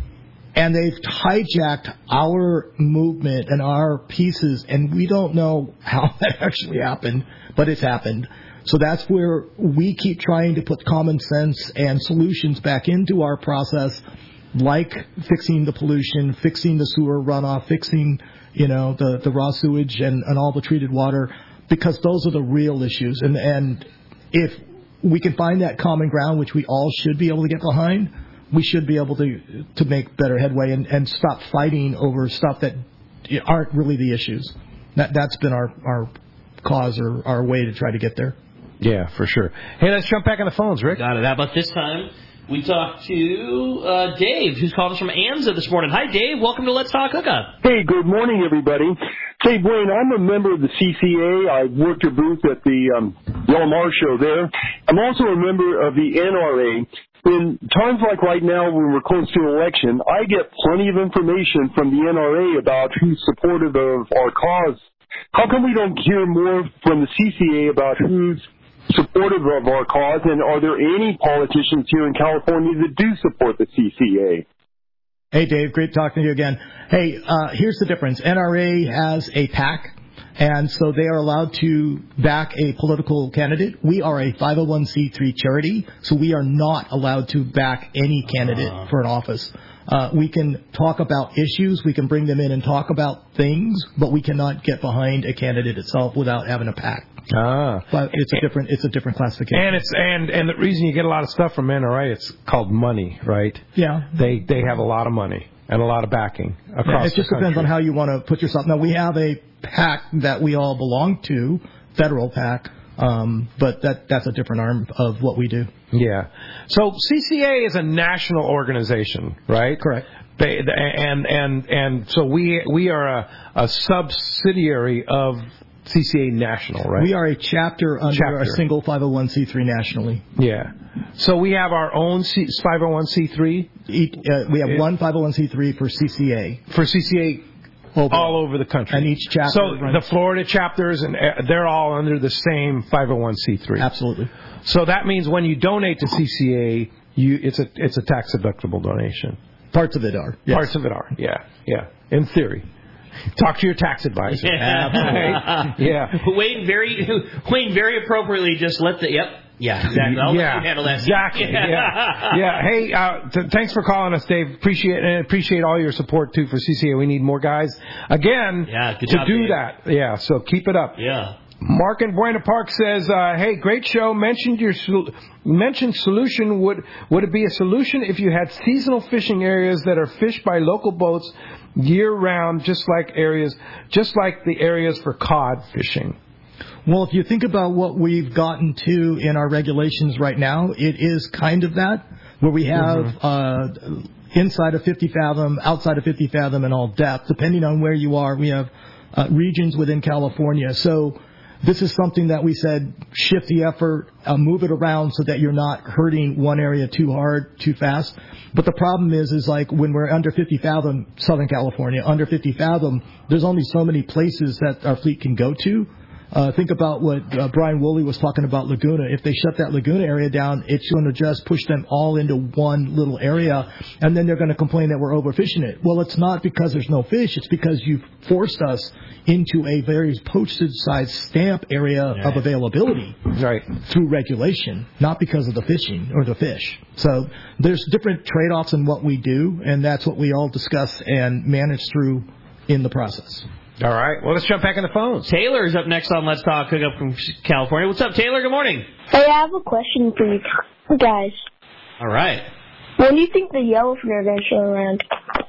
And they've hijacked our movement and our pieces, and we don't know how that actually happened, but it's happened. So that's where we keep trying to put common sense and solutions back into our process, like fixing the pollution, fixing the sewer runoff, fixing, you know, the, the raw sewage and, and all the treated water, because those are the real issues. And, and if we can find that common ground, which we all should be able to get behind, we should be able to to make better headway and, and stop fighting over stuff that aren't really the issues. That, that's been our, our cause or our way to try to get there. Yeah, for sure. Hey, let's jump back on the phones, Rick. Got it. How about this time? We talked to uh, Dave, who's called us from Anza this morning. Hi, Dave. Welcome to Let's Talk Hookup. Hey, good morning, everybody. Say, Wayne, I'm a member of the C C A. I worked a booth at the um, Yellamar show there. I'm also a member of the N R A. In times like right now when we're close to an election, I get plenty of information from the N R A about who's supportive of our cause. How come we don't hear more from the C C A about who's supportive of our cause, and are there any politicians here in California that do support the C C A? Hey, Dave, great talking to you again. Hey, uh, here's the difference. N R A has a PAC, and so they are allowed to back a political candidate. We are a five oh one c three charity, so we are not allowed to back any candidate uh-huh. for an office. Uh, we can talk about issues, we can bring them in and talk about things, but we cannot get behind a candidate itself without having a PAC. Ah, but it's a different it's a different classification. And it's and and the reason you get a lot of stuff from N R A, it's called money, right? Yeah. They they have a lot of money and a lot of backing across yeah, it just the depends on how you want to put yourself. Now we have a PAC that we all belong to, federal PAC, um, but that that's a different arm of what we do. Yeah. So C C A is a national organization, right? Correct. They, and and and so we we are a, a subsidiary of C C A National, right? We are a chapter under chapter. a single five oh one c three nationally. Yeah. So we have our own C- five oh one c three? Each, uh, we have it, one five oh one c three for C C A. For C C A over. all over the country. And each chapter. So runs. The Florida chapters, and they're all under the same five oh one c three. Absolutely. So that means when you donate to C C A, you it's a it's a tax deductible donation. Parts of it are. Yes. Parts of it are. Yeah. Yeah. In theory. Talk to your tax advisor. Yeah. yeah. Wayne very Wayne very appropriately just let the yep. Yeah, exactly. I'll yeah, let you handle that. Exactly. Yeah. yeah. Hey, uh, t- thanks for calling us, Dave. Appreciate and appreciate all your support too for C C A. We need more guys again yeah, good to job, do Dave. that. Yeah. So keep it up. Yeah. Mark in Buena Park says, uh, "Hey, great show. Mentioned your sol- mentioned solution. Would would it be a solution if you had seasonal fishing areas that are fished by local boats year round, just like areas, just like the areas for cod fishing?" Well, if you think about what we've gotten to in our regulations right now, it is kind of that, where we have mm-hmm. uh, inside of fifty fathom, outside of fifty fathom, and all depth, depending on where you are. We have uh, regions within California, so. This is something that we said, shift the effort, uh, move it around so that you're not hurting one area too hard, too fast. But the problem is, is like when we're under fifty fathom, Southern California, under fifty fathom, there's only so many places that our fleet can go to. Uh, think about what uh, Brian Woolley was talking about Laguna. If they shut that Laguna area down, it's going to just push them all into one little area, and then they're going to complain that we're overfishing it. Well, it's not because there's no fish. It's because you've forced us into a very postage-sized stamp area yeah. of availability right. through regulation, not because of the fishing or the fish. So there's different trade-offs in what we do, and that's what we all discuss and manage through in the process. All right. Well, let's jump back in the phones. Taylor's up next on Let's Talk Hookup from California. What's up, Taylor? Good morning. Hey, I have a question for you guys. All right. When do you think the yellowfin are going to show around?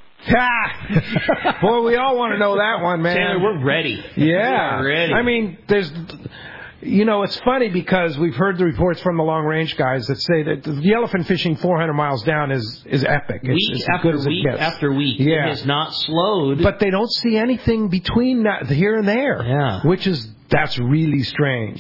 Ha! Boy, we all want to know that one, man. Taylor, we're ready. Yeah. We're ready. I mean, there's... You know, it's funny because we've heard the reports from the long-range guys that say that the yellowfin fishing four hundred miles down is, is epic. It's, week it's after as good as week it gets. after week. Yeah. It has not slowed. But they don't see anything between that, here and there. Yeah. Which is, that's really strange.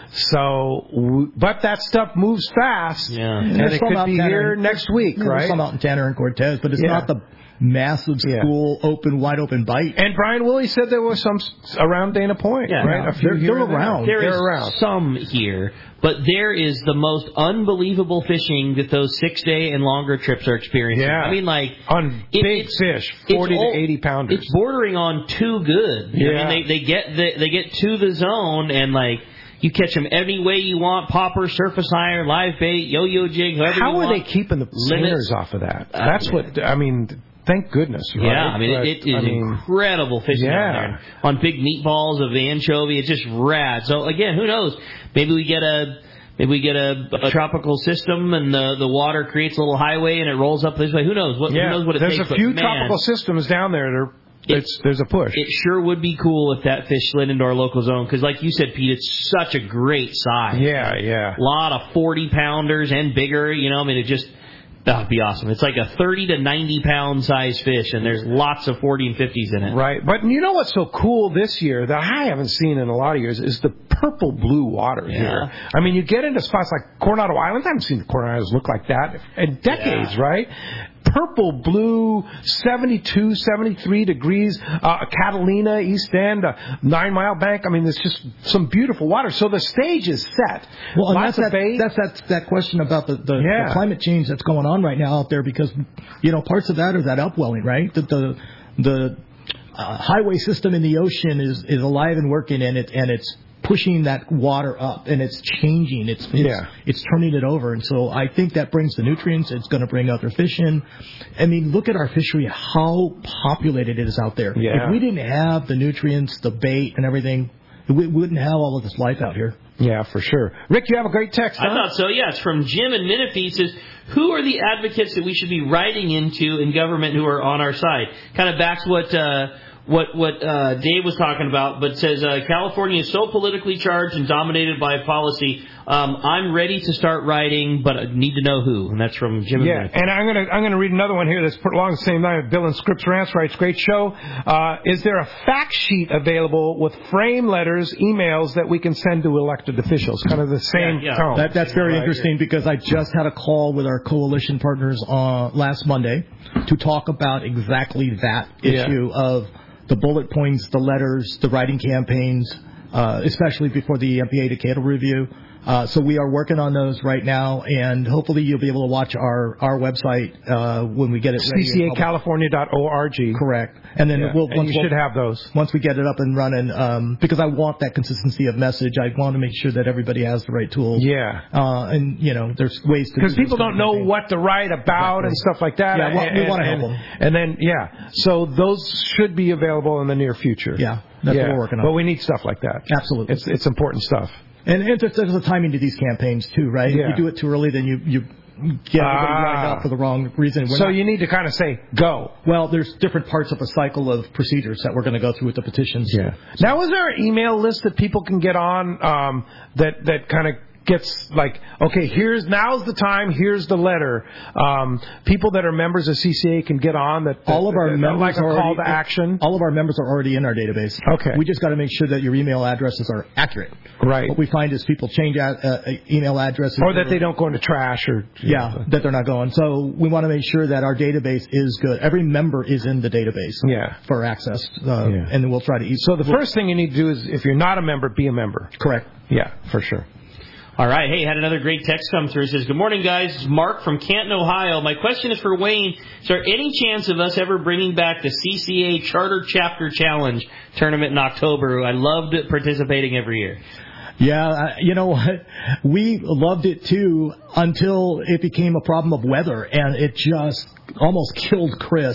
So, but that stuff moves fast. Yeah. And, and it could be here next week, yeah, right? There's some out in Tanner and Cortez, but it's Yeah. not the massive school, yeah. open, wide open bite. And Brian Willie said there was some around Dana Point, yeah. right? A few they're, here they're and around. There they're is around. some here, but there is the most unbelievable fishing that those six-day and longer trips are experiencing. Yeah. I mean, like... On it, big it's, fish, forty it's all, to eighty pounders. It's bordering on too good. Yeah. I mean, they, they, get the, they get to the zone and, like... You catch them any way you want, popper, surface iron, live bait, yo-yo jig, however How you want. are they keeping the spinners off of that? That's uh, what, I mean, thank goodness. Right? Yeah, I mean, but, it, it is I mean, incredible fishing yeah. down there. On big meatballs of the anchovy, it's just rad. So, again, who knows? Maybe we get a... Maybe we get a, a tropical system and the the water creates a little highway and it rolls up this way. Who knows? What, yeah. who knows what it There's takes? a few but, man, tropical systems down there that are... It's, there's a push. It sure would be cool if that fish slid into our local zone because, like you said, Pete, it's such a great size. Yeah, yeah. A lot of forty pounders and bigger. You know, I mean, it just that would be awesome. It's like a thirty to ninety pound size fish, and there's lots of forty and fifties in it. Right, but you know what's so cool this year that I haven't seen in a lot of years is the purple blue water Yeah. here. I mean, you get into spots like Coronado Island. I haven't seen the Coronado Islands look like that in decades, Yeah. right? Purple, blue, seventy-two, seventy-three degrees, uh, Catalina, East End, uh, Nine Mile Bank. I mean, there's just some beautiful water. So the stage is set. Well, and Lots that's of that, bait. that's that, that question about the, the, Yeah. the climate change that's going on right now out there because, you know, parts of that are that upwelling, right? The, the, the uh, highway system in the ocean is, is alive and working, and it and it's pushing that water up, and it's changing. It's, it's Yeah. it's turning it over, and so I think that brings the nutrients. It's going to bring other fish in. I mean, look at our fishery, how populated it is out there. Yeah. If we didn't have the nutrients, the bait, and everything, we wouldn't have all of this life out here. Yeah, for sure. Rick, you have a great text, huh? I thought so, yeah. It's from Jim in Menifee. It says, who are the advocates that we should be writing into in government who are on our side? Kind of backs what uh, what what uh, Dave was talking about, but says uh, California is so politically charged and dominated by policy. Um, I'm ready to start writing, but I need to know who. And that's from Jim. Yeah, and I'm gonna I'm gonna read another one here that's put along the same line. Bill in Scripps Ranch writes, great show. Uh, is there a fact sheet available with frame letters, emails that we can send to elected officials? Kind of the same Yeah, yeah. tone. That, that's very Right. interesting because I just had a call with our coalition partners uh, last Monday to talk about exactly that Yeah. issue of the bullet points, the letters, the writing campaigns, uh, especially before the M P A decadal review. Uh, so we are working on those right now, and hopefully you'll be able to watch our, our website uh, when we get it ready. C C A California dot org. Correct. And then Yeah. we'll, And once you we'll- should have those. Once we get it up and running, um, because I want that consistency of message. I want to make sure that everybody has the right tools. Yeah. Uh, and, you know, there's ways to... Because do people this don't kind of know thing. what to write about Exactly. and stuff like that. Yeah, well, and, we wanna help and, them. And then, yeah. So those should be available in the near future. Yeah, that's yeah. what we're working on. But we need stuff like that. Absolutely. It's it's important stuff. And, and there's, there's a timing to these campaigns, too, right? Yeah. If you do it too early, then you, you get everybody Ah. lined up for the wrong reason. We're so not- you need to kind of say, go. Well, there's different parts of a cycle of procedures that we're going to go through with the petitions. Yeah. Now, is there an email list that people can get on um, that that kind of gets like, okay, here's now's the time, here's the letter. Um, people that are members of C C A can get on that. that All of our that, members like a are call already, to action. All of our members are already in our database. Okay. We just got to make sure that your email addresses are accurate. Right. What we find is people change a, uh, email addresses. Or that they don't go into trash or Yeah, that they're not going. So we want to make sure that our database is good. Every member is in the database. Yeah. For access, uh, Yeah. and then we'll try to. Eat. So the first thing you need to do is, if you're not a member, be a member. Correct. Yeah, for sure. All right. Hey, had another great text come through. It says, good morning, guys. It's Mark from Canton, Ohio. My question is for Wayne. Is there any chance of us ever bringing back the C C A Charter Chapter Challenge tournament in October? I loved participating every year. Yeah, uh, you know what? We loved it too until it became a problem of weather, and it just almost killed Chris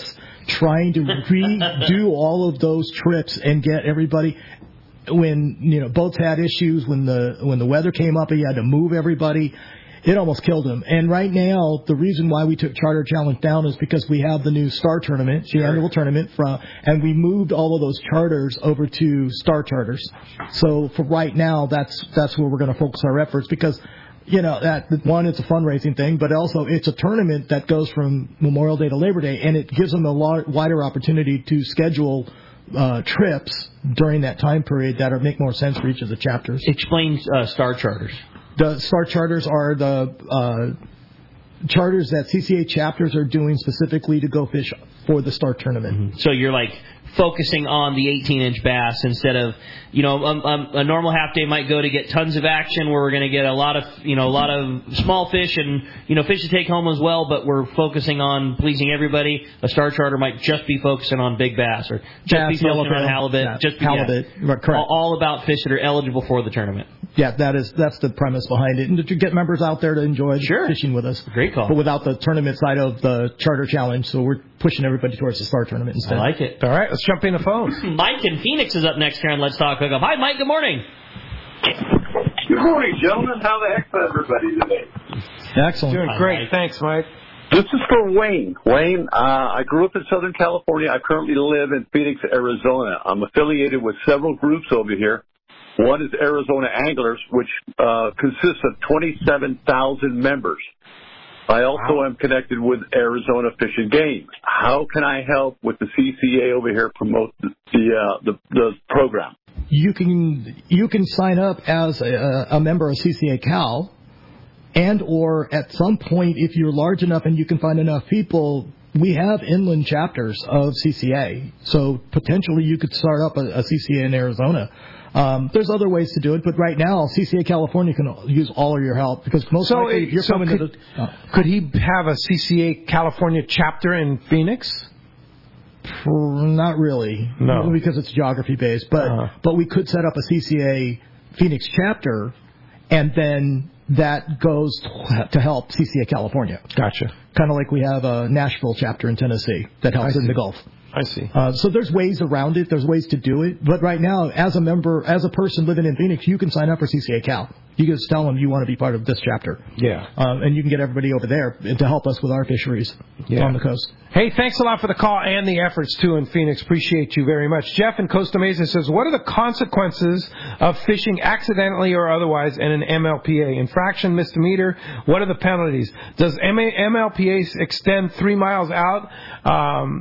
trying to redo all of those trips and get everybody. When you know boats had issues, when the when the weather came up, and you had to move everybody, it almost killed them. And right now, the reason why we took Charter Challenge down is because we have the new Star Tournament, the annual tournament, from, and we moved all of those charters over to Star Charters. So for right now, that's that's where we're going to focus our efforts because. You know, that one, it's a fundraising thing, but also it's a tournament that goes from Memorial Day to Labor Day, and it gives them a lot wider opportunity to schedule uh, trips during that time period that are, make more sense for each of the chapters. Explain uh, Star Charters. The Star Charters are the uh, charters that C C A chapters are doing specifically to go fish for the Star Tournament. Mm-hmm. So you're like focusing on the eighteen-inch bass instead of, you know, um, um, a normal half day might go to get tons of action where we're going to get a lot of, you know, a lot of small fish and, you know, fish to take home as well, but we're focusing on pleasing everybody. A Star Charter might just be focusing on big bass or just bass, be focusing on halibut. Yeah, just be, halibut, yeah, right, correct. All, all about fish that are eligible for the tournament. Yeah, that is that's the premise behind it, and to get members out there to enjoy sure. fishing with us. Great call. But without the tournament side of the Charter Challenge, so we're pushing everybody towards the Star Tournament instead. I like it. All right, let's jump in the phones. Mike in Phoenix is up next here on Let's Talk Hookup. Hi, Mike. Good morning. Good morning, gentlemen. How the heck's everybody today? Excellent. Doing Hi, great. Mike. Thanks, Mike. This is for Wayne. Wayne, uh, I grew up in Southern California. I currently live in Phoenix, Arizona. I'm affiliated with several groups over here. One is Arizona Anglers, which uh, consists of twenty-seven thousand members. I also wow. am connected with Arizona Fish and Game. How can I help with the C C A over here promote the the, uh, the, the program? You can you can sign up as a, a member of C C A Cal, and or at some point, if you're large enough and you can find enough people, we have inland chapters of C C A. So potentially you could start up a, a C C A in Arizona. Um, there's other ways to do it, but right now C C A California can use all of your help because most so likely it, you're so coming could, to the. Uh, could he have a C C A California chapter in Phoenix? Not really, no, because it's geography based. But uh-huh. but we could set up a C C A Phoenix chapter, and then that goes to help C C A California. Gotcha. Kind of like we have a Nashville chapter in Tennessee that helps in the Gulf. I see. Uh, so there's ways around it. There's ways to do it. But right now, as a member, as a person living in Phoenix, you can sign up for C C A Cal. You can just tell them you want to be part of this chapter. Yeah. Um, and you can get everybody over there to help us with our fisheries yeah. on the coast. Hey, thanks a lot for the call and the efforts, too, in Phoenix. Appreciate you very much. Jeff in Costa Mesa says, what are the consequences of fishing accidentally or otherwise in an M L P A? Infraction, misdemeanor, what are the penalties? Does M L P As extend three miles out? Um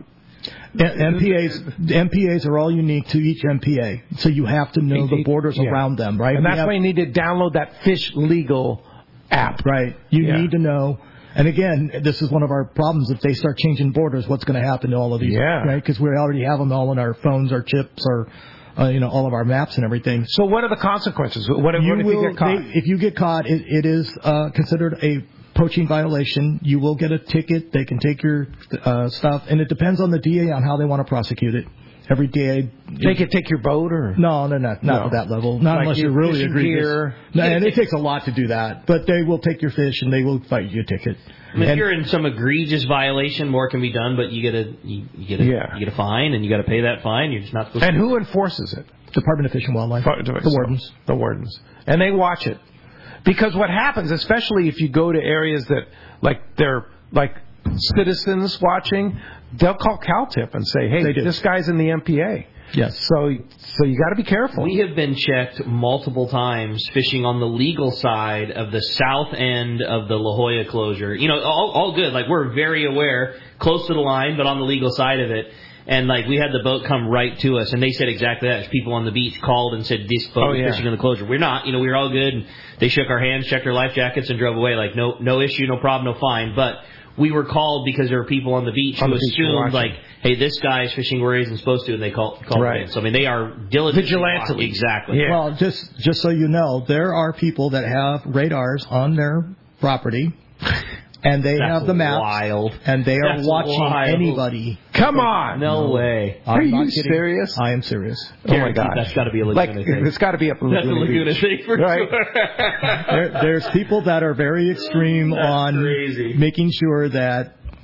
M P As M P As are all unique to each M P A, so you have to know the borders yeah. around them, right? And that's have, why you need to download that Fish Legal app. Right. You yeah. need to know. And again, this is one of our problems. If they start changing borders, what's going to happen to all of these? Yeah. Right? Because we already have them all in our phones, our chips, our, uh, you know, all of our maps and everything. So what are the consequences? What, you what if will, you get caught? They, if you get caught, it, it is uh, considered a poaching violation. You will get a ticket. They can take your uh, stuff, and it depends on the D A on how they want to prosecute it. Every D A they can take your boat, or no, no, not not no. at that level. Not like unless you're really egregious. No, and it takes a lot to do that. But they will take your fish and they will fight you a ticket. I mean, and, if you're in some egregious violation, more can be done. But you get a you, you get a yeah. you get a fine, and you got to pay that fine. You're just not supposed. And to. who enforces it? Department of Fish and Wildlife. The wardens. The wardens, and they watch it. Because what happens, especially if you go to areas that, like, they're, like, citizens watching, they'll call CalTIP and say, hey, this guy's in the M P A. Yes. So so you got to be careful. We have been checked multiple times fishing on the legal side of the south end of the La Jolla closure. You know, all, all good. Like, we're very aware, close to the line, but on the legal side of it. And, like, we had the boat come right to us, and they said exactly that. People on the beach called and said, this boat oh, is yeah. fishing in the closure. We're not. You know, we were all good, and they shook our hands, checked our life jackets, and drove away. Like, no no issue, no problem, no fine. But we were called because there were people on the beach on who the beach assumed, like, hey, this guy's fishing where he isn't supposed to, and they called, called right. it in. So, I mean, they are diligent. Vigilantly. Exactly. Yeah. Well, just just so you know, there are people that have radars on their property. And they That's have the maps, wild. and they are That's watching wild. anybody. Come on! No, no way. I'm are you kidding. serious? I am serious. Oh my God! That's got to be a Laguna like, thing. It's got to be up in That's Laguna a Laguna Beach. thing for right? sure. there, there's people that are very extreme That's on crazy. making sure that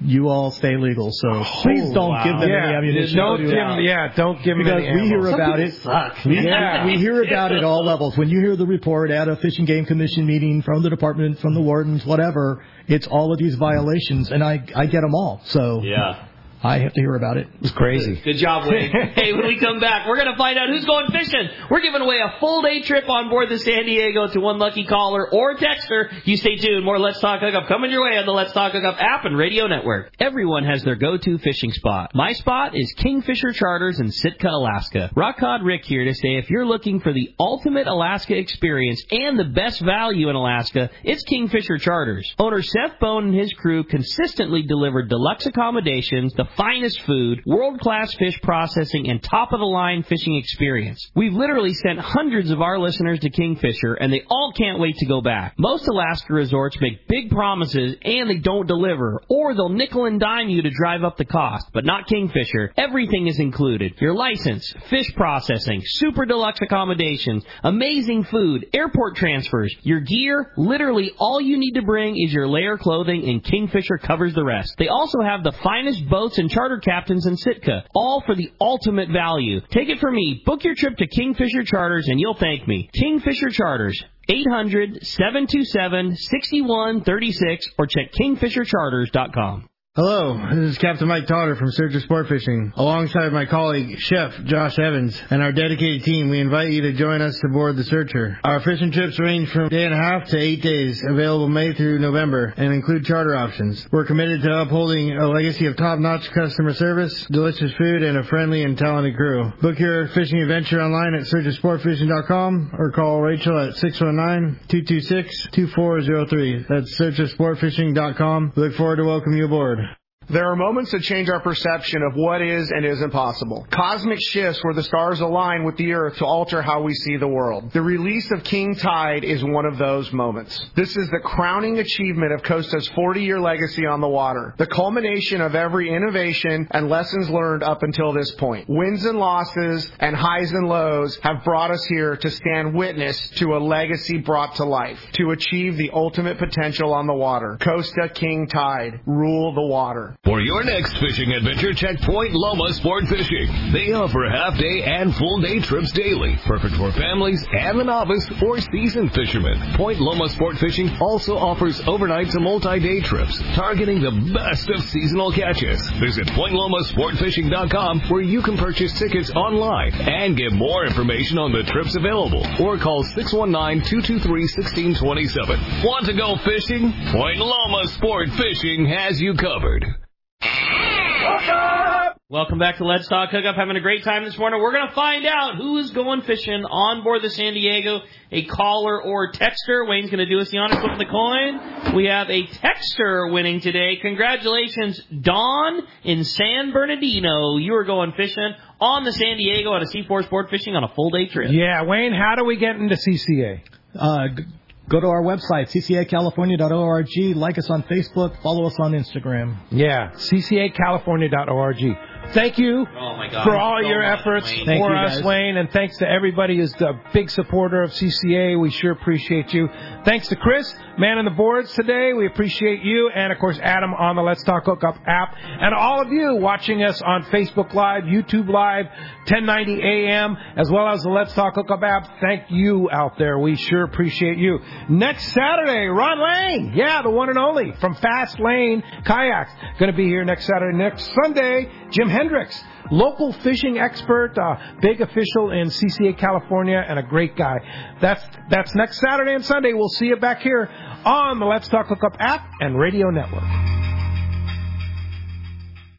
you all stay legal. So please don't wow. give them yeah. any ammunition. Don't give them, yeah, don't give them because any we hear ammo. about it. We, yeah. we hear about it at all levels. When you hear the report at a Fish and Game Commission meeting from the department, from the wardens, whatever, it's all of these violations, and I I get them all. So yeah. I have to hear about it. It's crazy. Good job, Wayne. Hey, when we come back, we're going to find out who's going fishing. We're giving away a full-day trip on board the San Diego to one lucky caller or texter. You stay tuned. More Let's Talk Hookup coming your way on the Let's Talk Hookup app and radio network. Everyone has their go-to fishing spot. My spot is Kingfisher Charters in Sitka, Alaska. Rock Cod Rick here to say if you're looking for the ultimate Alaska experience and the best value in Alaska, it's Kingfisher Charters. Owner Seth Bone and his crew consistently deliver deluxe accommodations, the finest food, world-class fish processing, and top-of-the-line fishing experience. We've literally sent hundreds of our listeners to Kingfisher, and they all can't wait to go back. Most Alaska resorts make big promises, and they don't deliver, or they'll nickel and dime you to drive up the cost, but not Kingfisher. Everything is included. Your license, fish processing, super deluxe accommodations, amazing food, airport transfers, your gear, literally all you need to bring is your layer clothing, and Kingfisher covers the rest. They also have the finest boats and charter captains in Sitka, all for the ultimate value. Take it from me. Book your trip to Kingfisher Charters and you'll thank me. Kingfisher Charters, eight hundred, seven two seven, six one three six, or check kingfisher charters dot com. Hello, this is Captain Mike Totter from Searcher Sport Fishing. Alongside my colleague, Chef Josh Evans, and our dedicated team, we invite you to join us aboard the Searcher. Our fishing trips range from a day and a half to eight days, available May through November, and include charter options. We're committed to upholding a legacy of top-notch customer service, delicious food, and a friendly and talented crew. Book your fishing adventure online at searcher sport fishing dot com or call Rachel at six one nine, two two six, two four zero three. That's searcher sport fishing dot com. We look forward to welcoming you aboard. There are moments that change our perception of what is and isn't possible. Cosmic shifts where the stars align with the Earth to alter how we see the world. The release of King Tide is one of those moments. This is the crowning achievement of Costa's forty-year legacy on the water, the culmination of every innovation and lessons learned up until this point. Wins and losses and highs and lows have brought us here to stand witness to a legacy brought to life, to achieve the ultimate potential on the water. Costa King Tide, rule the water. For your next fishing adventure, check Point Loma Sport Fishing. They offer half-day and full-day trips daily, perfect for families and the novice or seasoned fishermen. Point Loma Sport Fishing also offers overnight to multi-day trips, targeting the best of seasonal catches. Visit point loma sport fishing dot com, where you can purchase tickets online and get more information on the trips available, or call six one nine, two two three, one six two seven. Want to go fishing? Point Loma Sport Fishing has you covered. Welcome back to Let's Talk Hookup. Having a great time this morning. We're going to find out who's going fishing on board the San Diego, a caller or texter. Wayne's going to do us the honor flipping the coin. We have a texter winning today. Congratulations, Dawn in San Bernardino. You are going fishing on the San Diego on a C four Sport Fishing on a full-day trip. Yeah, Wayne, how do we get into C C A? Uh, g- go to our website, c c a california dot org. Like us on Facebook. Follow us on Instagram. Yeah, c c a california dot org. Thank you oh my God. for all so your much, efforts Wayne. for you, us, guys. Wayne, and thanks to everybody who's a big supporter of C C A. We sure appreciate you. Thanks to Chris, man on the boards today. We appreciate you, and of course Adam on the Let's Talk Hookup app, and all of you watching us on Facebook Live, YouTube Live, ten ninety A M, as well as the Let's Talk Hookup app. Thank you out there. We sure appreciate you. Next Saturday, Ron Lane, yeah, the one and only from Fast Lane Kayaks, going to be here next Saturday. Next Sunday, Jim Hendricks, local fishing expert, uh, big official in C C A, California, and a great guy. That's that's next Saturday and Sunday. We'll see you back here on the Let's Talk Hookup app and radio network.